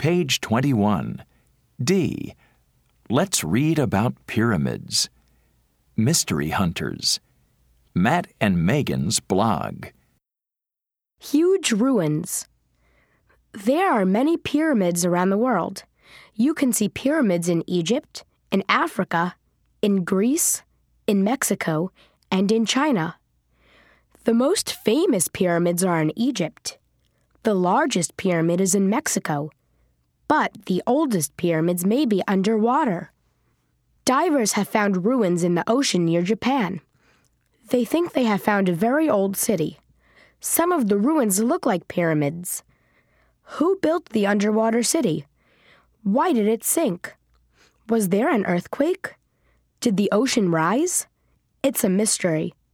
Page 21. D. Let's read about pyramids. Mystery Hunters. Matt and Megan's blog. Huge ruins. There are many pyramids around the world. You can see pyramids in Egypt, in Africa, in Greece, in Mexico, and in China. The most famous pyramids are in Egypt. The largest pyramid is in Mexico, but the oldest pyramids may be underwater. Divers have found ruins in the ocean near Japan. They think they have found a very old city. Some of the ruins look like pyramids. Who built the underwater city? Why did it sink? Was there an earthquake? Did the ocean rise? It's a mystery.